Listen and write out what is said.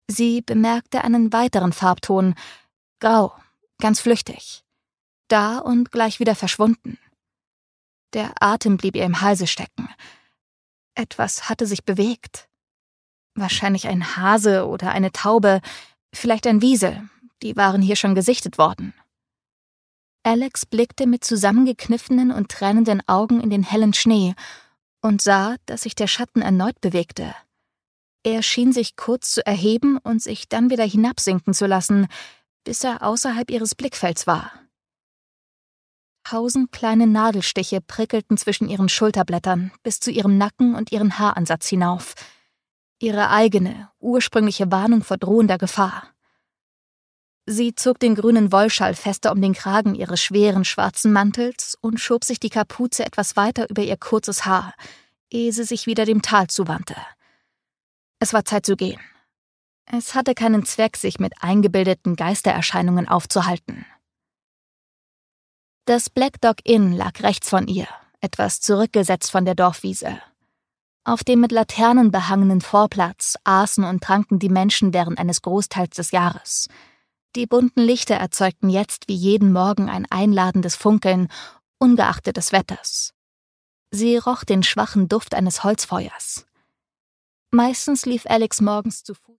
Sie bemerkte einen weiteren Farbton, grau, ganz flüchtig. Da und gleich wieder verschwunden. Der Atem blieb ihr im Halse stecken. Etwas hatte sich bewegt. Wahrscheinlich ein Hase oder eine Taube, vielleicht ein Wiesel. Die waren hier schon gesichtet worden. Alex blickte mit zusammengekniffenen und tränenden Augen in den hellen Schnee und sah, dass sich der Schatten erneut bewegte. Er schien sich kurz zu erheben und sich dann wieder hinabsinken zu lassen, bis er außerhalb ihres Blickfelds war. 1000 kleine Nadelstiche prickelten zwischen ihren Schulterblättern bis zu ihrem Nacken und ihren Haaransatz hinauf. Ihre eigene, ursprüngliche Warnung vor drohender Gefahr. Sie zog den grünen Wollschal fester um den Kragen ihres schweren schwarzen Mantels und schob sich die Kapuze etwas weiter über ihr kurzes Haar, ehe sie sich wieder dem Tal zuwandte. Es war Zeit zu gehen. Es hatte keinen Zweck, sich mit eingebildeten Geistererscheinungen aufzuhalten. Das Black Dog Inn lag rechts von ihr, etwas zurückgesetzt von der Dorfwiese. Auf dem mit Laternen behangenen Vorplatz aßen und tranken die Menschen während eines Großteils des Jahres. Die bunten Lichter erzeugten jetzt wie jeden Morgen ein einladendes Funkeln, ungeachtet des Wetters. Sie roch den schwachen Duft eines Holzfeuers. Meistens lief Alex morgens zu Fuß